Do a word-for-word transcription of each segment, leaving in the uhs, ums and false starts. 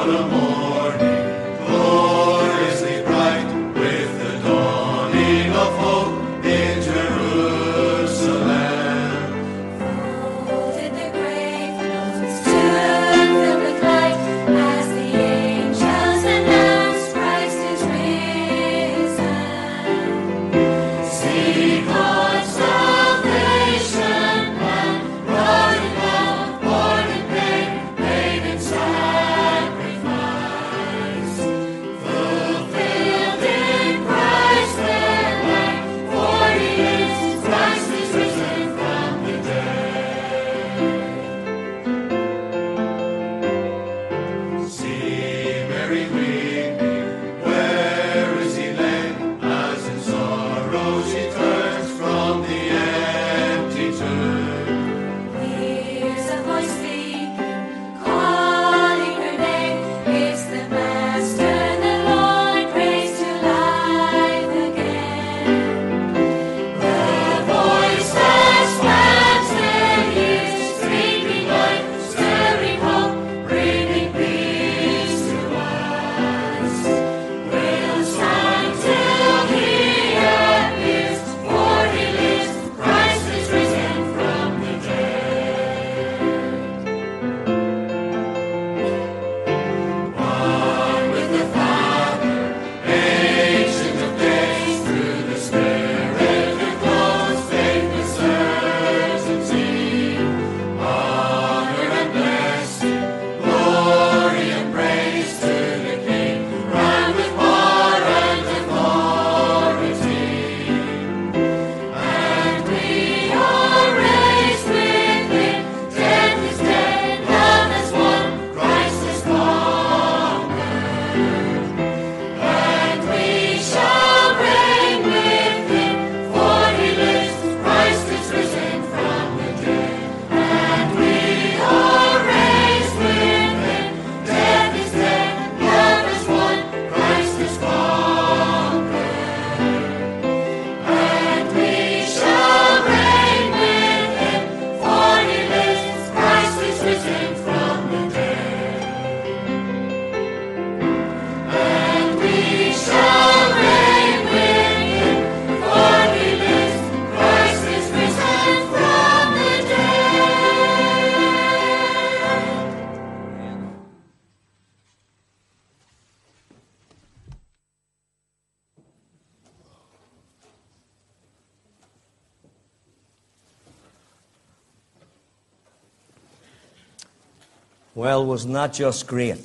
Well, wasn't that just great?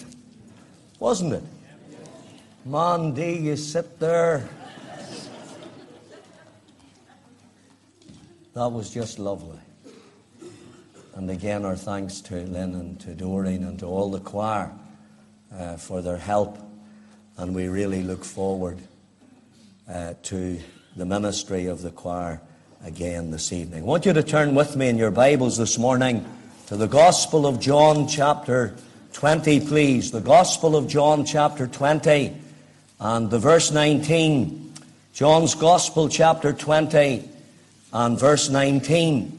Wasn't it? Man, do you sit there? That was just lovely. And again, our thanks to Lynn and to Doreen and to all the choir uh, for their help. And we really look forward uh, to the ministry of the choir again this evening. I want you to turn with me in your Bibles this morning to the Gospel of John chapter twenty, please. The Gospel of John chapter twenty and the verse nineteen. John's Gospel chapter twenty and verse nineteen.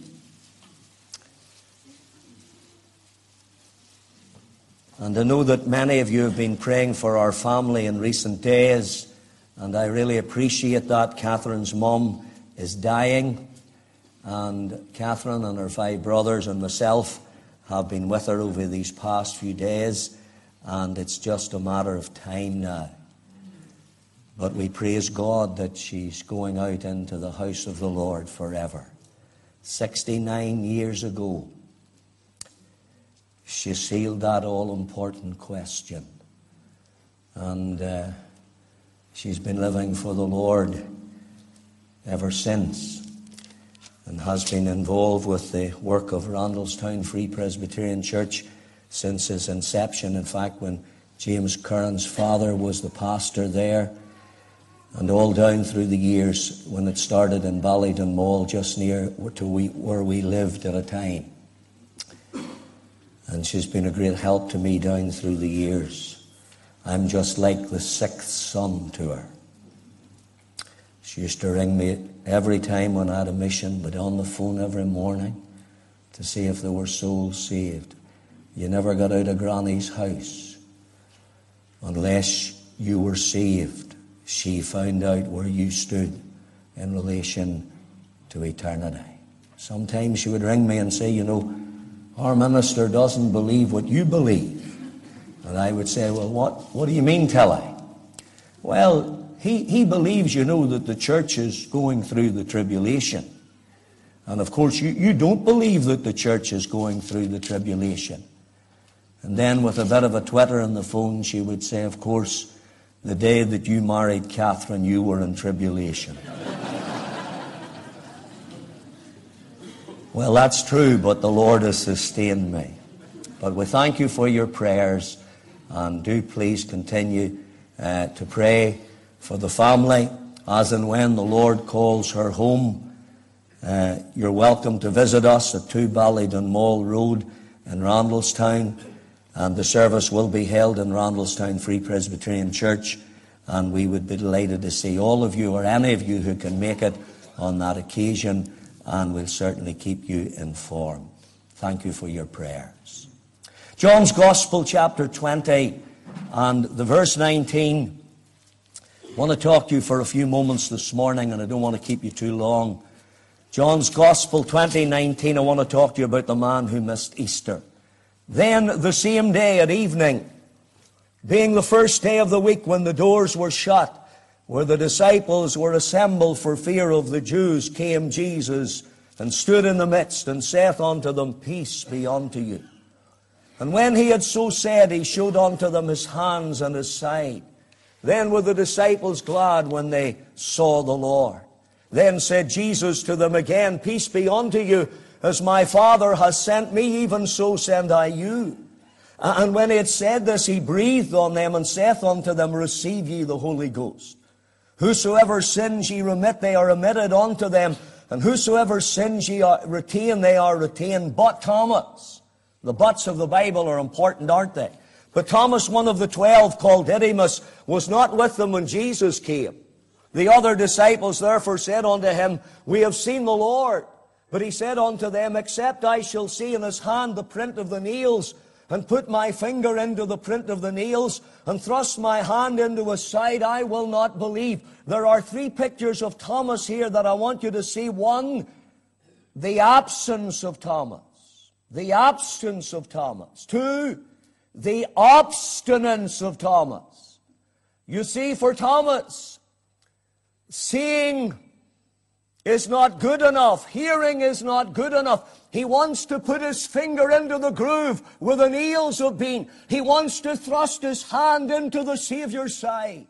And I know that many of you have been praying for our family in recent days, and I really appreciate that. Catherine's mum is dying, and Catherine and her five brothers and myself have been with her over these past few days, and it's just a matter of time now. But we praise God that she's going out into the house of the Lord forever. sixty-nine years ago, she sealed that all-important question. And uh, she's been living for the Lord ever since, and has been involved with the work of Randallstown Free Presbyterian Church since its inception. In fact, when James Curran's father was the pastor there, and all down through the years when it started in Ballydon Mall, just near to we, where we lived at a time. And she's been a great help to me down through the years. I'm just like the sixth son to her. She used to ring me every time when I had a mission, but on the phone every morning to see if there were souls saved. You never got out of Granny's house unless you were saved. She found out where you stood in relation to eternity. Sometimes she would ring me and say, you know, our minister doesn't believe what you believe. And I would say, well, what, what do you mean, Tilly? Well, he, he believes, you know, that the church is going through the tribulation. And of course, you, you don't believe that the church is going through the tribulation. And then with a bit of a twitter on the phone, she would say, of course, the day that you married Catherine, you were in tribulation. Well, that's true, but the Lord has sustained me. But we thank you for your prayers, and do please continue uh, to pray for the family as and when the Lord calls her home. Uh, you're welcome to visit us at two Ballydon Mall Road in Randallstown, and the service will be held in Randallstown Free Presbyterian Church, and we would be delighted to see all of you or any of you who can make it on that occasion, and we'll certainly keep you informed. Thank you for your prayers. John's Gospel, chapter twenty, and the verse nineteen. I want to talk to you for a few moments this morning, and I don't want to keep you too long. John's Gospel twenty nineteen, I want to talk to you about the man who missed Easter. Then the same day at evening, being the first day of the week when the doors were shut, where the disciples were assembled for fear of the Jews, came Jesus and stood in the midst and saith unto them, Peace be unto you. And when he had so said, he showed unto them his hands and his side. Then were the disciples glad when they saw the Lord. Then said Jesus to them again, Peace be unto you. As my Father has sent me, even so send I you. And when he had said this, he breathed on them and saith unto them, Receive ye the Holy Ghost. Whosoever sins ye remit, they are remitted unto them. And whosoever sins ye retain, they are retained. But Thomas, the buts of the Bible are important, aren't they? But Thomas, one of the twelve, called Didymus, was not with them when Jesus came. The other disciples therefore said unto him, We have seen the Lord. But he said unto them, Except I shall see in his hand the print of the nails, and put my finger into the print of the nails, and thrust my hand into his side, I will not believe. There are three pictures of Thomas here that I want you to see. One, the absence of Thomas. The absence of Thomas. Two, the obstinance of Thomas. You see, for Thomas, seeing is not good enough. Hearing is not good enough. He wants to put his finger into the groove where the nails have been. He wants to thrust his hand into the Savior's side.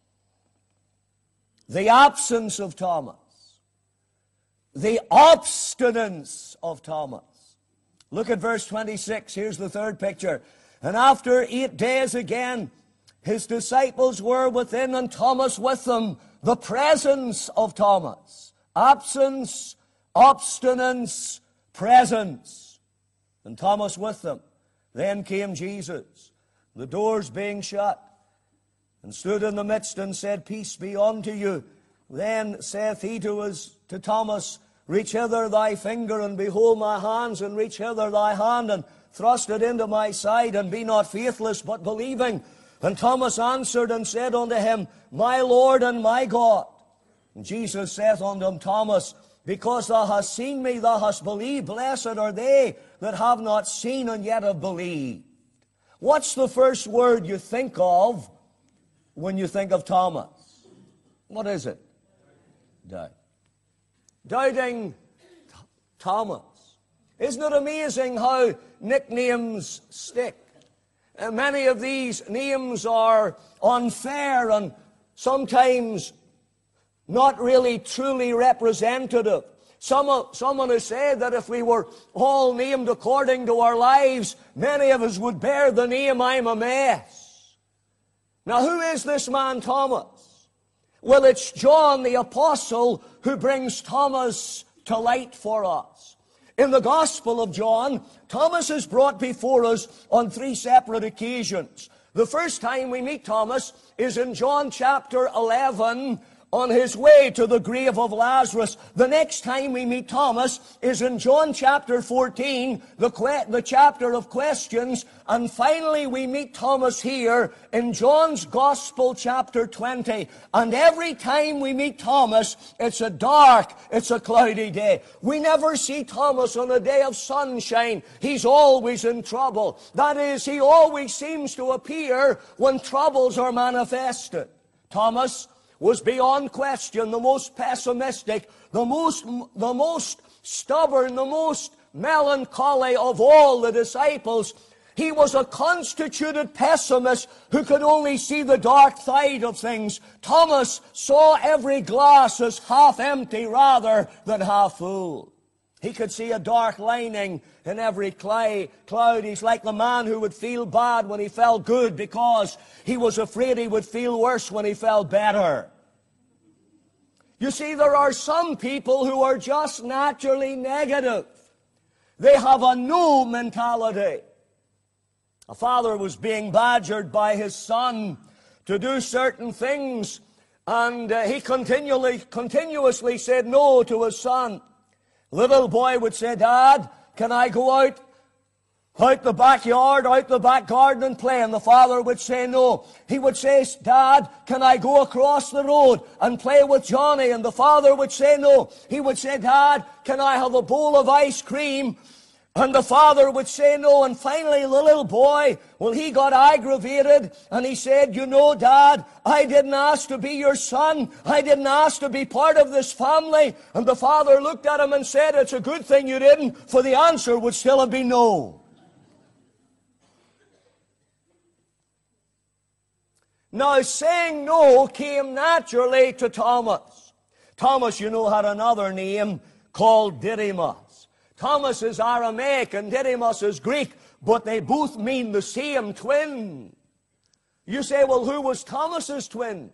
The absence of Thomas. The obstinance of Thomas. Look at verse twenty-six. Here's the third picture. And after eight days again, his disciples were within, and Thomas with them. The presence of Thomas. Absence, obstinance, presence. And Thomas with them. Then came Jesus, the doors being shut, and stood in the midst and said, Peace be unto you. Then saith he to us, to Thomas, Reach hither thy finger, and behold my hands, and reach hither thy hand, and thrust it into my side, and be not faithless, but believing. And Thomas answered and said unto him, My Lord and my God. And Jesus saith unto him, Thomas, because thou hast seen me, thou hast believed. Blessed are they that have not seen and yet have believed. What's the first word you think of when you think of Thomas? What is it? Doubt. Doubting Thomas. Isn't it amazing how nicknames stick? And many of these names are unfair and sometimes not really truly representative. Some, someone has said that if we were all named according to our lives, many of us would bear the name, I'm a mess. Now, who is this man Thomas? Well, it's John the Apostle who brings Thomas to light for us. In the Gospel of John, Thomas is brought before us on three separate occasions. The first time we meet Thomas is in John chapter eleven, on his way to the grave of Lazarus. The next time we meet Thomas is in John chapter fourteen, the, que- the chapter of questions. And finally we meet Thomas here in John's Gospel chapter twenty. And every time we meet Thomas, it's a dark, it's a cloudy day. We never see Thomas on a day of sunshine. He's always in trouble. That is, he always seems to appear when troubles are manifested. Thomas was beyond question the most pessimistic, the most, the most stubborn, the most melancholy of all the disciples. He was a constituted pessimist who could only see the dark side of things. Thomas saw every glass as half empty rather than half full. He could see a dark lining in every cloud. He's like the man who would feel bad when he felt good because he was afraid he would feel worse when he felt better. You see, there are some people who are just naturally negative. They have a no mentality. A father was being badgered by his son to do certain things, and uh, he continually, continuously said no to his son. Little boy would say, "Dad, can I go out, out the backyard, out the back garden and play?" And the father would say no. He would say, "Dad, can I go across the road and play with Johnny?" And the father would say no. He would say, "Dad, can I have a bowl of ice cream?" And the father would say no. And finally the little boy, well, he got aggravated and he said, "You know, Dad, I didn't ask to be your son. I didn't ask to be part of this family." And the father looked at him and said, "It's a good thing you didn't, for the answer would still have been no." Now, saying no came naturally to Thomas. Thomas, you know, had another name called Didymus. Thomas is Aramaic and Didymus is Greek, but they both mean the same, twin. You say, well, who was Thomas's twin?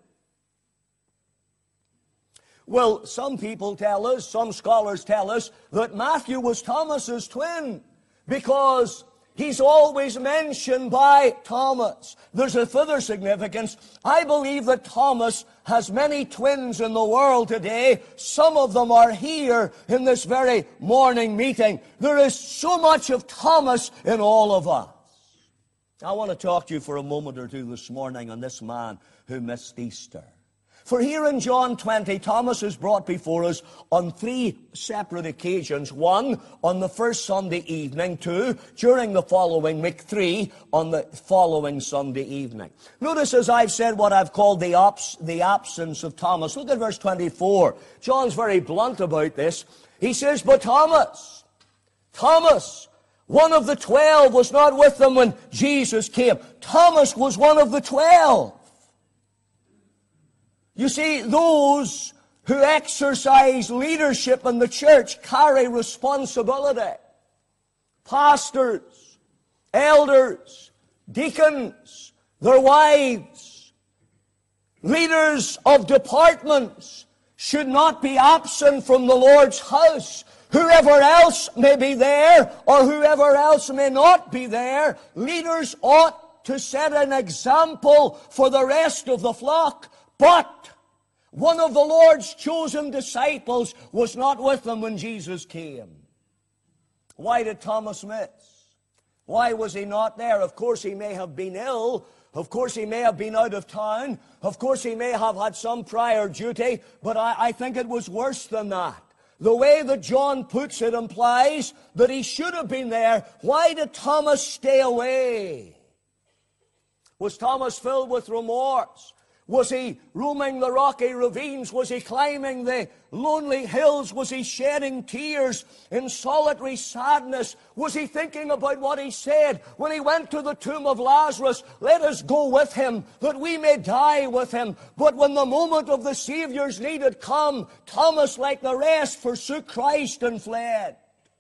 Well, some people tell us, some scholars tell us, that Matthew was Thomas's twin because he's always mentioned by Thomas. There's a further significance. I believe that Thomas has many twins in the world today. Some of them are here in this very morning meeting. There is so much of Thomas in all of us. I want to talk to you for a moment or two this morning on this man who missed Easter. For here in John twenty, Thomas is brought before us on three separate occasions. One, on the first Sunday evening. Two, during the following week. Three, on the following Sunday evening. Notice, as I've said, what I've called the, abs- the absence of Thomas. Look at verse twenty-four. John's very blunt about this. He says, "But Thomas, Thomas, one of the twelve, was not with them when Jesus came." Thomas was one of the twelve. You see, those who exercise leadership in the church carry responsibility. Pastors, elders, deacons, their wives, leaders of departments should not be absent from the Lord's house. Whoever else may be there or whoever else may not be there, leaders ought to set an example for the rest of the flock. But one of the Lord's chosen disciples was not with them when Jesus came. Why did Thomas miss? Why was he not there? Of course he may have been ill. Of course he may have been out of town. Of course he may have had some prior duty. But I, I think it was worse than that. The way that John puts it implies that he should have been there. Why did Thomas stay away? Was Thomas filled with remorse? Was he roaming the rocky ravines? Was he climbing the lonely hills? Was he shedding tears in solitary sadness? Was he thinking about what he said when he went to the tomb of Lazarus? "Let us go with him, that we may die with him." But when the moment of the Savior's need had come, Thomas, like the rest, forsook Christ and fled.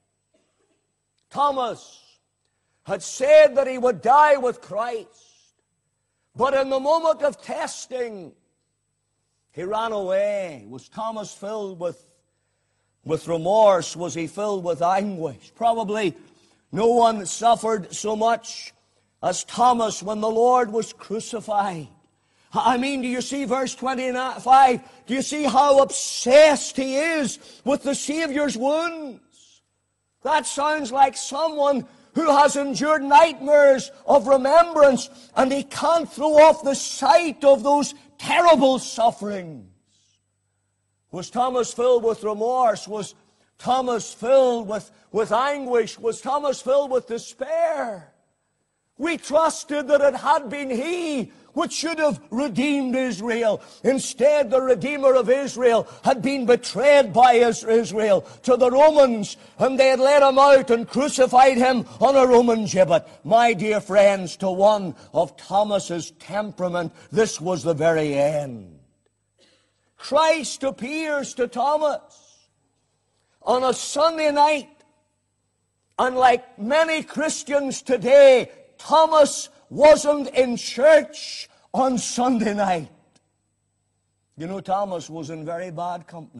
Thomas had said that he would die with Christ. But in the moment of testing, he ran away. Was Thomas filled with, with remorse? Was he filled with anguish? Probably no one suffered so much as Thomas when the Lord was crucified. I mean, do you see verse twenty-five? Do you see how obsessed he is with the Savior's wounds? That sounds like someone who has endured nightmares of remembrance, and he can't throw off the sight of those terrible sufferings. Was Thomas filled with remorse? Was Thomas filled with, with anguish? Was Thomas filled with despair? We trusted that it had been he which should have redeemed Israel. Instead, the Redeemer of Israel had been betrayed by Israel to the Romans, and they had let him out and crucified him on a Roman gibbet. My dear friends, to one of Thomas's temperament, this was the very end. Christ appears to Thomas on a Sunday night, and like many Christians today, Thomas wasn't in church on Sunday night. You know, Thomas was in very bad company.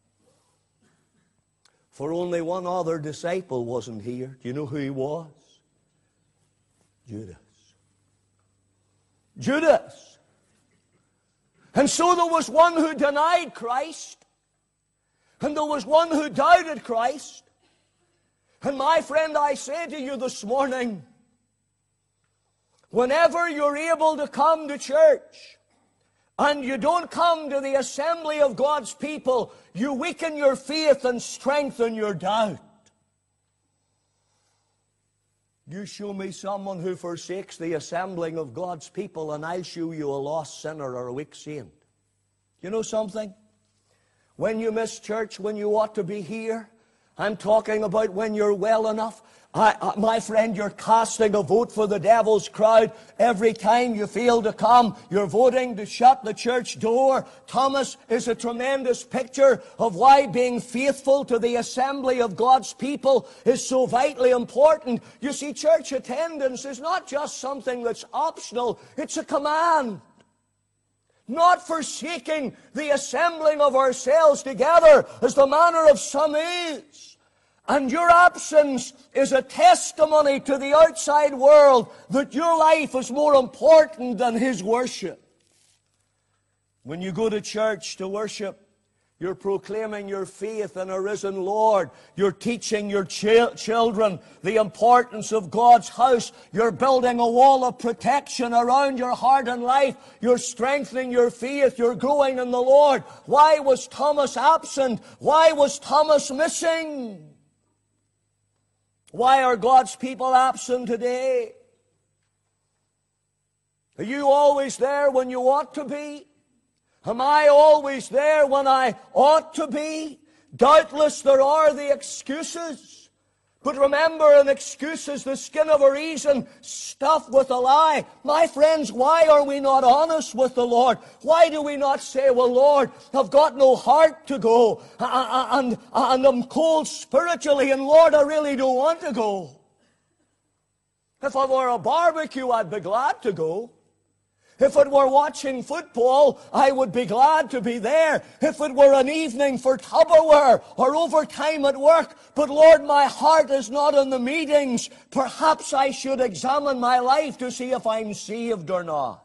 For only one other disciple wasn't here. Do you know who he was? Judas. Judas. And so there was one who denied Christ, and there was one who doubted Christ. And my friend, I say to you this morning, whenever you're able to come to church and you don't come to the assembly of God's people, you weaken your faith and strengthen your doubt. You show me someone who forsakes the assembling of God's people, and I'll show you a lost sinner or a weak saint. You know something? When you miss church, when you ought to be here, I'm talking about when you're well enough. I, I, my friend, you're casting a vote for the devil's crowd. Every time you fail to come, you're voting to shut the church door. Thomas is a tremendous picture of why being faithful to the assembly of God's people is so vitally important. You see, church attendance is not just something that's optional, it's a command. Not forsaking the assembling of ourselves together, as the manner of some is. And your absence is a testimony to the outside world that your life is more important than his worship. When you go to church to worship, you're proclaiming your faith in a risen Lord. You're teaching your ch- children the importance of God's house. You're building a wall of protection around your heart and life. You're strengthening your faith. You're growing in the Lord. Why was Thomas absent? Why was Thomas missing? Why are God's people absent today? Are you always there when you ought to be? Am I always there when I ought to be? Doubtless there are the excuses. But remember, an excuse is the skin of a reason stuffed with a lie. My friends, why are we not honest with the Lord? Why do we not say, well, Lord, I've got no heart to go, and, and I'm cold spiritually, and Lord, I really don't want to go. If I were a barbecue, I'd be glad to go. If it were watching football, I would be glad to be there. If it were an evening for Tupperware or overtime at work, but Lord, my heart is not in the meetings. Perhaps I should examine my life to see if I'm saved or not.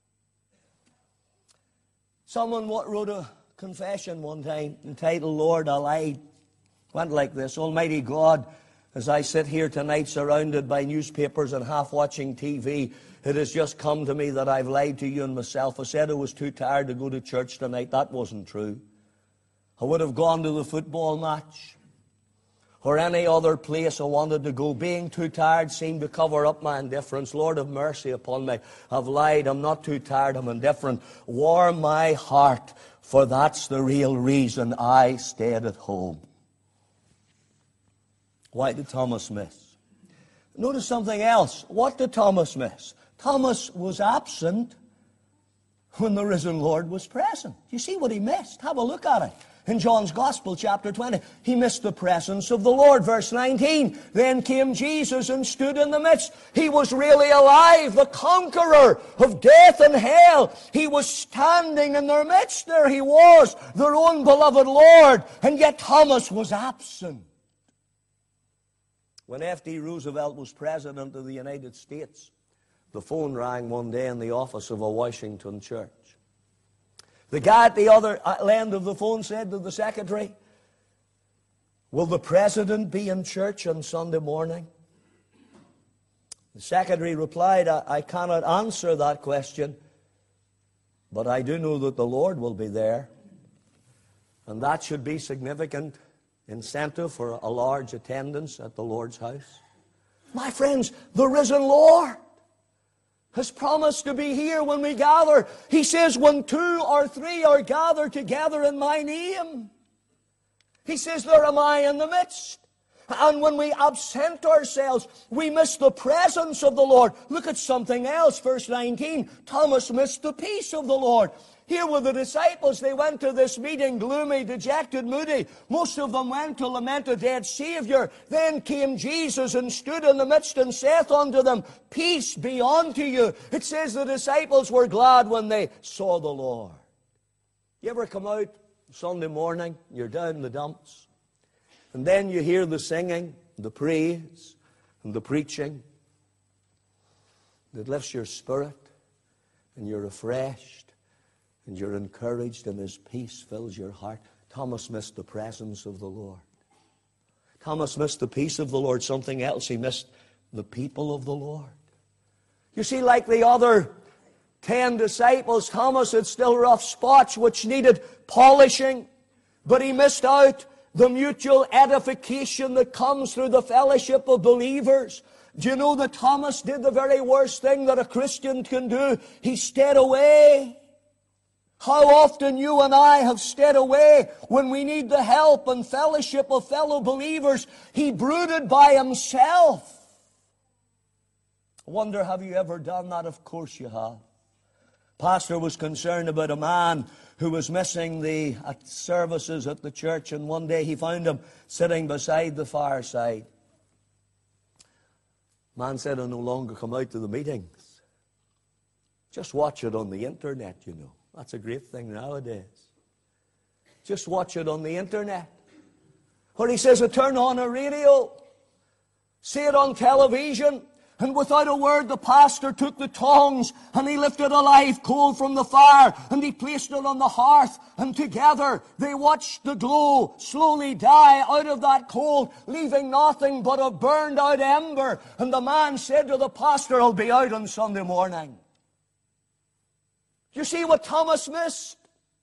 Someone wrote a confession one time entitled, Lord, I lied. Went like this: Almighty God, as I sit here tonight surrounded by newspapers and half watching T V, it has just come to me that I've lied to you and myself. I said I was too tired to go to church tonight. That wasn't true. I would have gone to the football match or any other place I wanted to go. Being too tired seemed to cover up my indifference. Lord, have mercy upon me. I've lied. I'm not too tired. I'm indifferent. Warm my heart, for that's the real reason I stayed at home. Why did Thomas miss? Notice something else. What did Thomas miss? Thomas was absent when the risen Lord was present. You see what he missed? Have a look at it. In John's Gospel, chapter twenty, he missed the presence of the Lord. Verse nineteen, then came Jesus and stood in the midst. He was really alive, the conqueror of death and hell. He was standing in their midst. There he was, their own beloved Lord. And yet Thomas was absent. When F D Roosevelt was President of the United States, The phone rang one day in the office of a Washington church. The guy at the other end of the phone said to the secretary, "Will the president be in church on Sunday morning?" The secretary replied, I, I cannot answer that question, but I do know that the Lord will be there. And that should be significant incentive for a large attendance at the Lord's house. My friends, the risen Lord has promised to be here when we gather. He says, when two or three are gathered together in my name, He says, there am I in the midst. And when we absent ourselves, we miss the presence of the Lord. Look at something else, verse nineteen. Thomas missed the peace of the Lord. Here were the disciples. They went to this meeting gloomy, dejected, moody. Most of them went to lament a dead Savior. Then came Jesus and stood in the midst and saith unto them, peace be unto you. It says the disciples were glad when they saw the Lord. You ever come out Sunday morning, you're down in the dumps, and then you hear the singing, the praise, and the preaching that lifts your spirit, and you're refreshed, and you're encouraged, and His peace fills your heart. Thomas missed the presence of the Lord. Thomas missed the peace of the Lord. Something else, he missed the people of the Lord. You see, like the other ten disciples, Thomas had still rough spots which needed polishing, but he missed out the mutual edification that comes through the fellowship of believers. Do you know that Thomas did the very worst thing that a Christian can do? He stayed away. How often you and I have stayed away when we need the help and fellowship of fellow believers. He brooded by himself. I wonder, have you ever done that? Of course you have. Pastor was concerned about a man who was missing the services at the church, and one day he found him sitting beside the fireside. Man said, I no longer come out to the meetings. Just watch it on the internet, you know. That's a great thing nowadays. Just watch it on the internet. Or he says, I turn on a radio, see it on television, and without a word, the pastor took the tongs and he lifted a live coal from the fire and he placed it on the hearth. And together they watched the glow slowly die out of that coal, leaving nothing but a burned out ember. And the man said to the pastor, I'll be out on Sunday morning. You see what Thomas missed?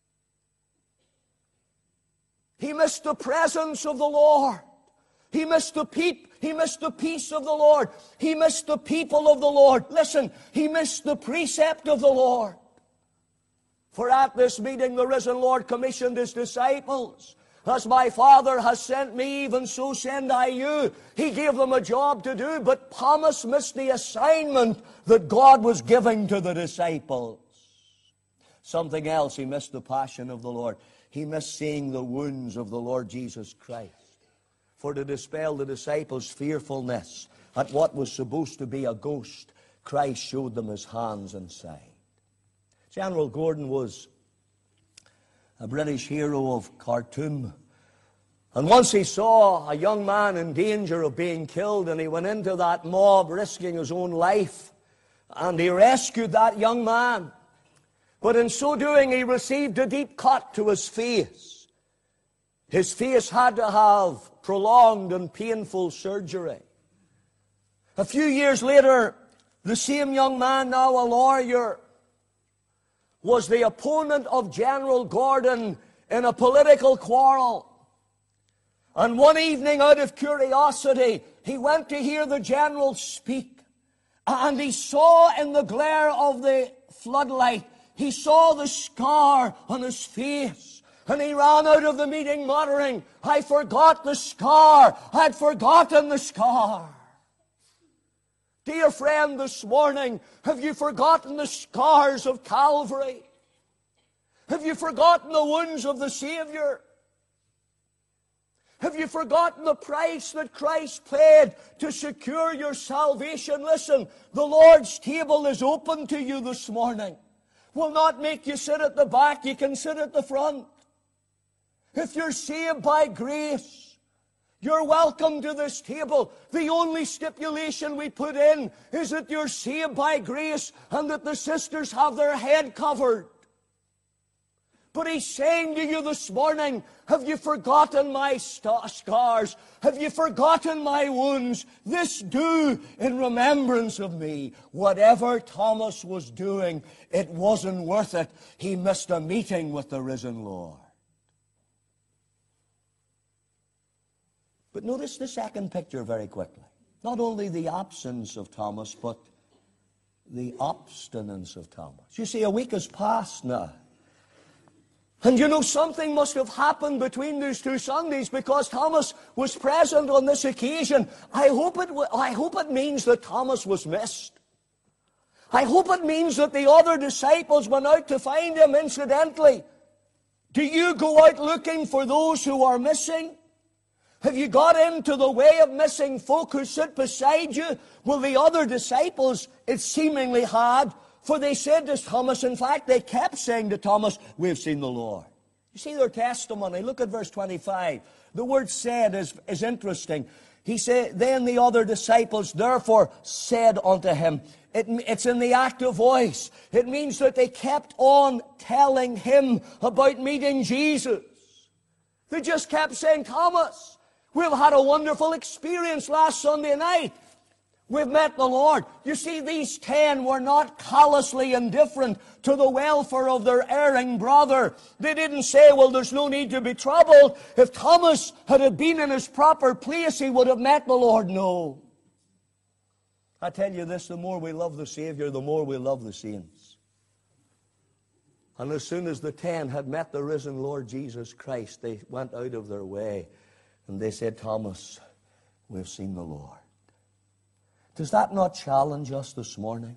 He missed the presence of the Lord. He missed the peep. He missed the peace of the Lord. He missed the people of the Lord. Listen, he missed the precept of the Lord. For at this meeting the risen Lord commissioned His disciples. As my Father has sent me, even so send I you. He gave them a job to do, but Thomas missed the assignment that God was giving to the disciples. Something else, he missed the passion of the Lord. He missed seeing the wounds of the Lord Jesus Christ. For to dispel the disciples' fearfulness at what was supposed to be a ghost, Christ showed them His hands and side. General Gordon was a British hero of Khartoum. And once he saw a young man in danger of being killed, and he went into that mob risking his own life, and he rescued that young man. But in so doing, he received a deep cut to his face. His face had to have prolonged and painful surgery. A few years later, the same young man, now a lawyer, was the opponent of General Gordon in a political quarrel. And one evening, out of curiosity, he went to hear the general speak. And he saw in the glare of the floodlight, he saw the scar on his face. And he ran out of the meeting muttering, I forgot the scar. I'd forgotten the scar. Dear friend, this morning, have you forgotten the scars of Calvary? Have you forgotten the wounds of the Savior? Have you forgotten the price that Christ paid to secure your salvation? Listen, the Lord's table is open to you this morning. Will not make you sit at the back. You can sit at the front. If you're saved by grace, You're welcome to this table. The only stipulation we put in is that you're saved by grace and that the sisters have their head covered. But he's saying to you this morning, have you forgotten my scars? Have you forgotten my wounds? This do in remembrance of me. Whatever Thomas was doing, it wasn't worth it. He missed a meeting with the risen Lord. But notice the second picture very quickly. Not only the absence of Thomas, but the obstinance of Thomas. You see, a week has passed now. And you know, something must have happened between these two Sundays, because Thomas was present on this occasion. I hope it, I hope it means that Thomas was missed. I hope it means that the other disciples went out to find him incidentally. Do you go out looking for those who are missing? Have you got into the way of missing folk who sit beside you? Well, the other disciples, it seemingly had. For they said to Thomas, in fact, they kept saying to Thomas, we've seen the Lord. You see their testimony. Look at verse twenty-five. The word said is, is interesting. He said, then the other disciples therefore said unto him. It, it's in the active voice. It means that they kept on telling him about meeting Jesus. They just kept saying, Thomas, we've had a wonderful experience last Sunday night. We've met the Lord. You see, these ten were not callously indifferent to the welfare of their erring brother. They didn't say, well, there's no need to be troubled. If Thomas had been in his proper place, he would have met the Lord. No. I tell you this, the more we love the Savior, the more we love the saints. And as soon as the ten had met the risen Lord Jesus Christ, they went out of their way and they said, Thomas, we've seen the Lord. Does that not challenge us this morning?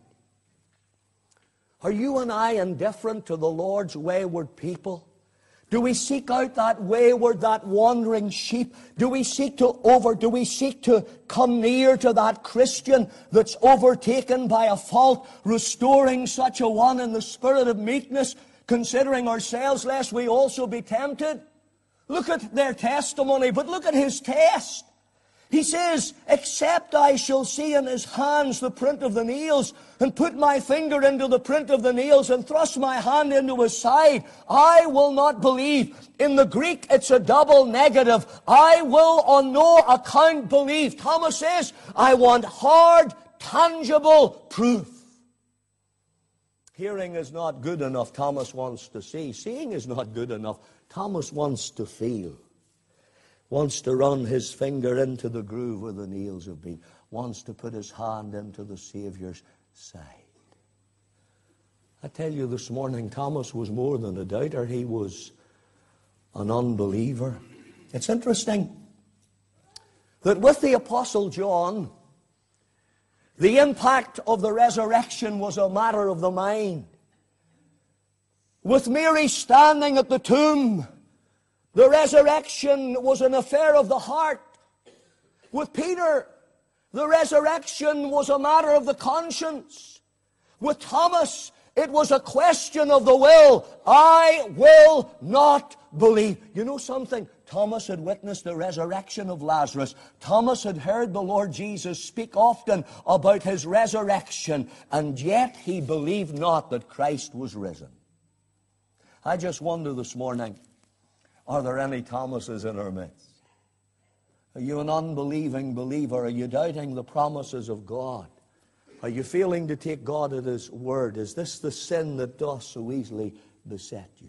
Are you and I indifferent to the Lord's wayward people? Do we seek out that wayward, that wandering sheep? Do we seek to over, do we seek to come near to that Christian that's overtaken by a fault, restoring such a one in the spirit of meekness, considering ourselves lest we also be tempted? Look at their testimony, but look at his test. He says, except I shall see in his hands the print of the nails, and put my finger into the print of the nails, and thrust my hand into his side, I will not believe. In the Greek, it's a double negative. I will on no account believe. Thomas says, I want hard, tangible proof. Hearing is not good enough. Thomas wants to see. Seeing is not good enough. Thomas wants to feel. Wants to run his finger into the groove where the nails have been. Wants to put his hand into the Savior's side. I tell you this morning, Thomas was more than a doubter. He was an unbeliever. It's interesting that with the Apostle John, the impact of the resurrection was a matter of the mind. With Mary standing at the tomb, the resurrection was an affair of the heart. With Peter, the resurrection was a matter of the conscience. With Thomas, it was a question of the will. I will not believe. You know something? Thomas had witnessed the resurrection of Lazarus. Thomas had heard the Lord Jesus speak often about his resurrection, and yet he believed not that Christ was risen. I just wonder this morning, are there any Thomases in our midst? Are you an unbelieving believer? Are you doubting the promises of God? Are you failing to take God at his word? Is this the sin that doth so easily beset you?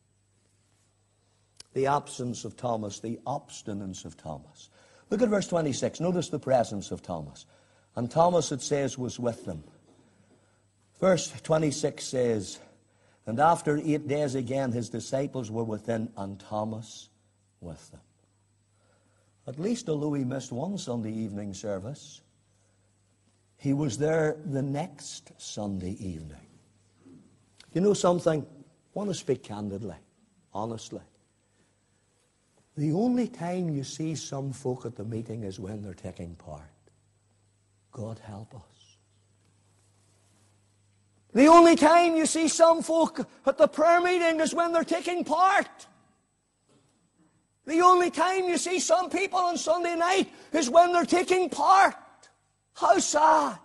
The absence of Thomas, the obstinance of Thomas. Look at verse twenty-six. Notice the presence of Thomas. And Thomas, it says, was with them. Verse twenty-six says, and after eight days again his disciples were within, and Thomas with them. At least, although he missed one Sunday evening service, he was there the next Sunday evening. You know something? I want to speak candidly, honestly. The only time you see some folk at the meeting is when they're taking part. God help us. The only time you see some folk at the prayer meeting is when they're taking part. The only time you see some people on Sunday night is when they're taking part. How sad.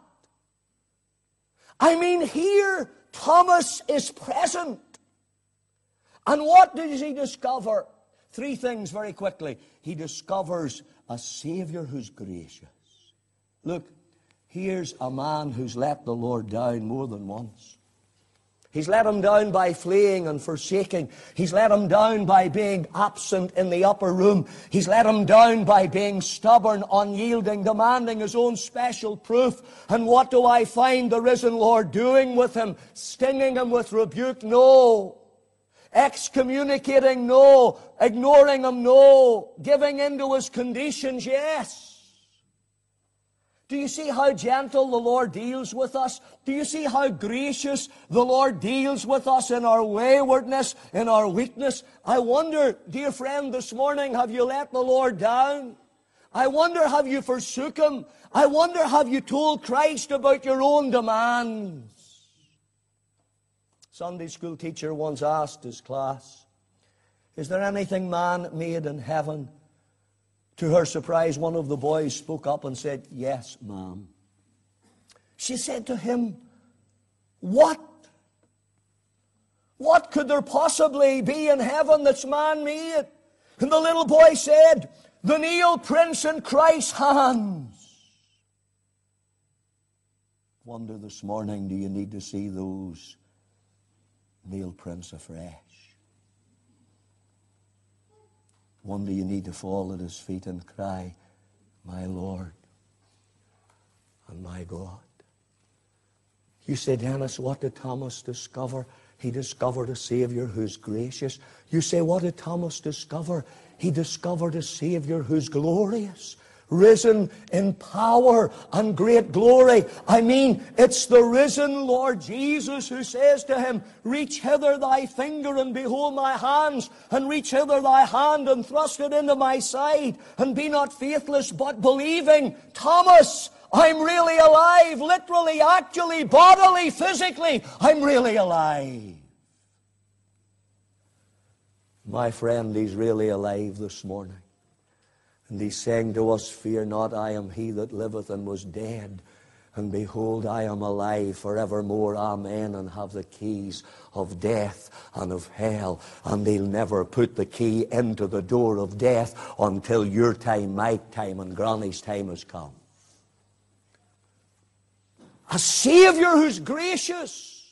I mean, here Thomas is present. And what does he discover? Three things very quickly. He discovers a Savior who's gracious. Look, here's a man who's let the Lord down more than once. He's let him down by fleeing and forsaking. He's let him down by being absent in the upper room. He's let him down by being stubborn, unyielding, demanding his own special proof. And what do I find the risen Lord doing with him? Stinging him with rebuke? No. Excommunicating? No. Ignoring him? No. Giving in to his conditions? Yes. Do you see how gentle the Lord deals with us? Do you see how gracious the Lord deals with us in our waywardness, in our weakness? I wonder, dear friend, this morning, have you let the Lord down? I wonder, have you forsook Him? I wonder, have you told Christ about your own demands? Sunday school teacher once asked his class, is there anything man made in heaven? To her surprise, one of the boys spoke up and said, yes, ma'am. She said to him, what? What could there possibly be in heaven that's man-made? And the little boy said, the nail prints in Christ's hands. Wonder this morning, do you need to see those nail prints afresh? One day you need to fall at His feet and cry, my Lord and my God. You say, Dennis, what did Thomas discover? He discovered a Savior who's gracious. You say, what did Thomas discover? He discovered a Savior who's glorious, risen in power and great glory. I mean, it's the risen Lord Jesus who says to him, reach hither thy finger and behold my hands, and reach hither thy hand and thrust it into my side, and be not faithless but believing. Thomas, I'm really alive, literally, actually, bodily, physically, I'm really alive. My friend, he's really alive this morning. And he's saying to us, fear not, I am he that liveth and was dead. And behold, I am alive forevermore. Amen. And have the keys of death and of hell. And he'll never put the key into the door of death until your time, my time, and Granny's time has come. A Savior who's gracious.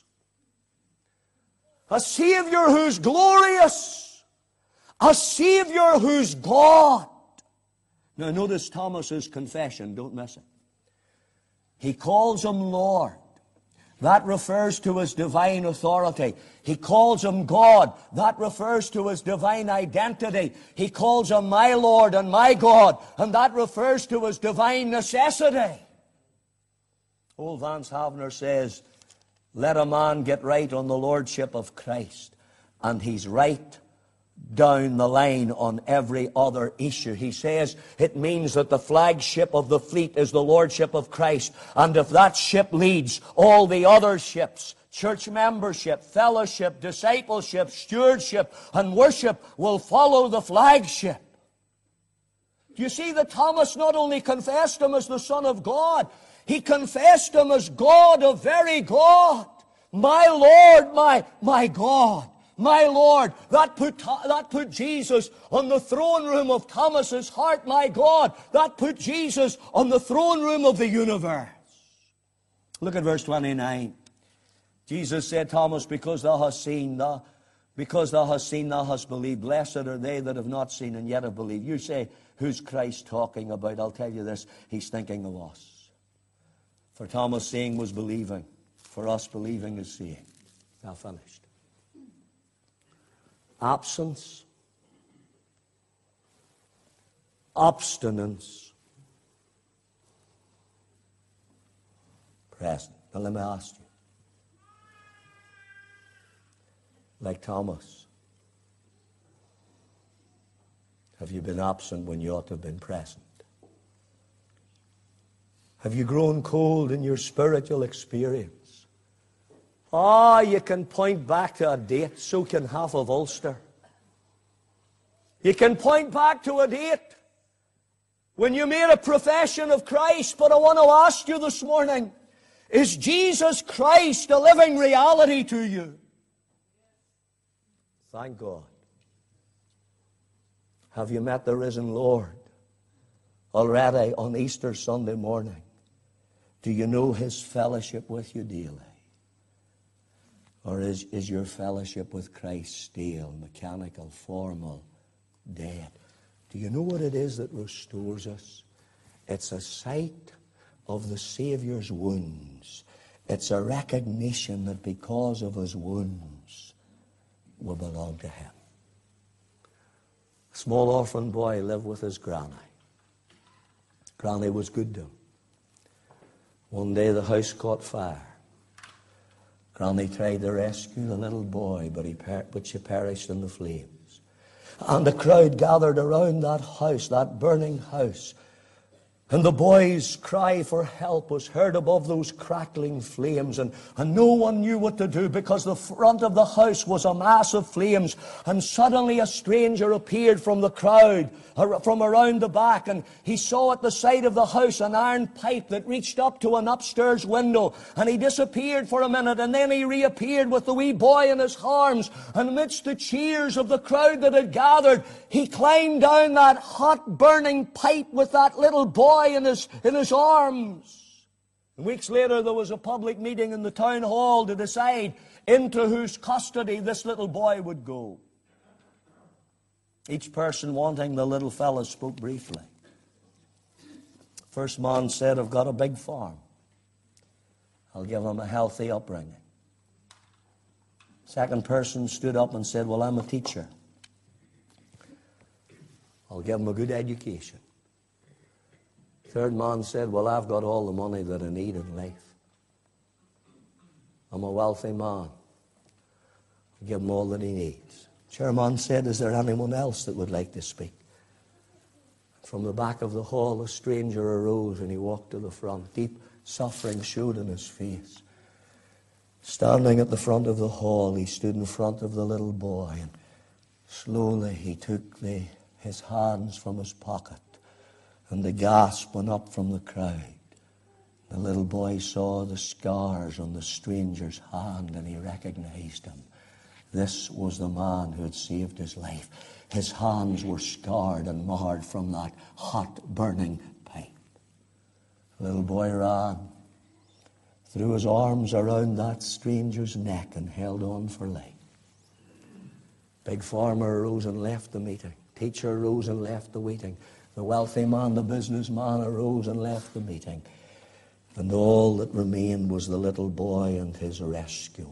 A Savior who's glorious. A Savior who's God. Now notice Thomas's confession, don't miss it. He calls him Lord. That refers to his divine authority. He calls him God. That refers to his divine identity. He calls him my Lord and my God, and that refers to his divine necessity. Old Vance Havner says, let a man get right on the Lordship of Christ, and he's right down the line on every other issue. He says it means that the flagship of the fleet is the Lordship of Christ. And if that ship leads, all the other ships, church membership, fellowship, discipleship, stewardship, and worship will follow the flagship. Do you see that Thomas not only confessed Him as the Son of God, he confessed Him as God, a very God. My Lord, my, my God. My Lord, that put, that put Jesus on the throne room of Thomas's heart. My God, that put Jesus on the throne room of the universe. Look at verse twenty-nine. Jesus said, Thomas, because thou hast seen, thou, because thou hast seen, thou hast believed. Blessed are they that have not seen and yet have believed. You say, who's Christ talking about? I'll tell you this, He's thinking of us. For Thomas, seeing was believing. For us, believing is seeing. Now finished. Absence, abstinence, present. Now let me ask you, like Thomas, have you been absent when you ought to have been present? Have you grown cold in your spiritual experience? Ah, oh, you can point back to a date, so can half of Ulster. You can point back to a date when you made a profession of Christ, but I want to ask you this morning, is Jesus Christ a living reality to you? Thank God. Have you met the risen Lord already on Easter Sunday morning? Do you know His fellowship with you daily? Or is, is your fellowship with Christ stale, mechanical, formal, dead? Do you know what it is that restores us? It's a sight of the Savior's wounds. It's a recognition that because of His wounds, we belong to Him. A small orphan boy lived with his granny. Granny was good to him. One day the house caught fire. Granny tried to rescue the little boy, but, he per- but she perished in the flames. And the crowd gathered around that house, that burning house. And the boy's cry for help was heard above those crackling flames. And, and no one knew what to do because the front of the house was a mass of flames. And suddenly a stranger appeared from the crowd, from around the back. And he saw at the side of the house an iron pipe that reached up to an upstairs window. And he disappeared for a minute. And then he reappeared with the wee boy in his arms. And amidst the cheers of the crowd that had gathered, he climbed down that hot burning pipe with that little boy in his, in his arms. And weeks later there was a public meeting in the town hall to decide into whose custody this little boy would go. Each person wanting the little fellow spoke briefly. First man said, I've got a big farm. I'll give him a healthy upbringing. Second person stood up and said, well, I'm a teacher. I'll give him a good education. Third man said, well, I've got all the money that I need in life. I'm a wealthy man. I'll give him all that he needs. Chairman said, is there anyone else that would like to speak? From the back of the hall, a stranger arose and he walked to the front. Deep suffering showed in his face. Standing at the front of the hall, he stood in front of the little boy, and slowly he took the, his hands from his pocket. And the gasp went up from the crowd. The little boy saw the scars on the stranger's hand, and he recognized him. This was the man who had saved his life. His hands were scarred and marred from that hot, burning pipe. The little boy ran, threw his arms around that stranger's neck, and held on for life. Big farmer rose and left the meeting. Teacher rose and left the meeting. The wealthy man, the businessman, arose and left the meeting. And all that remained was the little boy and his rescuer.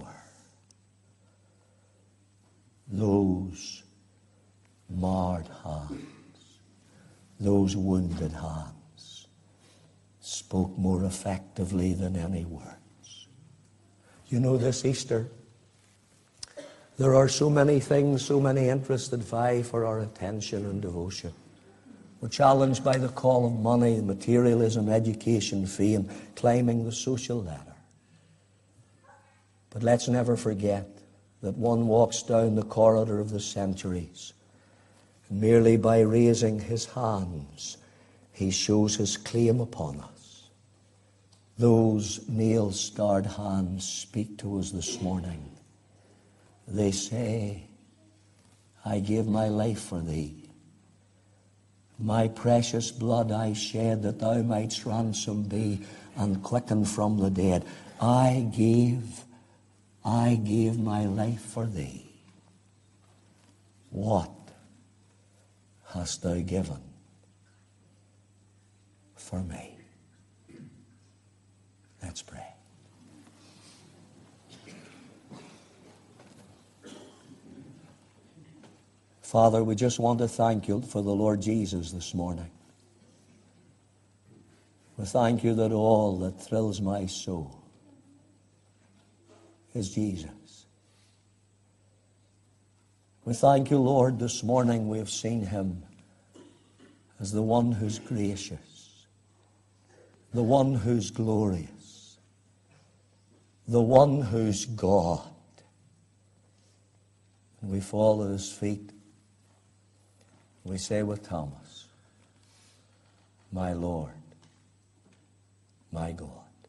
Those marred hands, those wounded hands, spoke more effectively than any words. You know, this Easter, there are so many things, so many interests that vie for our attention and devotion. We're challenged by the call of money, materialism, education, fame, climbing the social ladder. But let's never forget that one walks down the corridor of the centuries, and merely by raising his hands, he shows his claim upon us. Those nail-scarred hands speak to us this morning. They say, I gave my life for thee. My precious blood I shed that thou mightst ransom be and quicken from the dead. I gave, I gave my life for thee. What hast thou given for me? Let's pray. Father, we just want to thank you for the Lord Jesus this morning. We thank you that all that thrills my soul is Jesus. We thank you, Lord, this morning we have seen him as the one who's gracious, the one who's glorious, the one who's God. And we fall at his feet. We say with Thomas, my Lord, my God.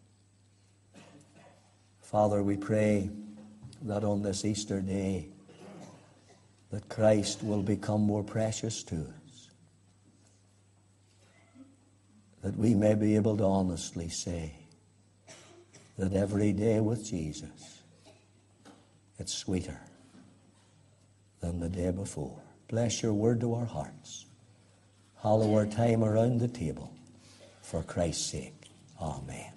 Father, we pray that on this Easter day, that Christ will become more precious to us, that we may be able to honestly say that every day with Jesus, it's sweeter than the day before. Bless your word to our hearts. Hallow our time around the table for Christ's sake. Amen.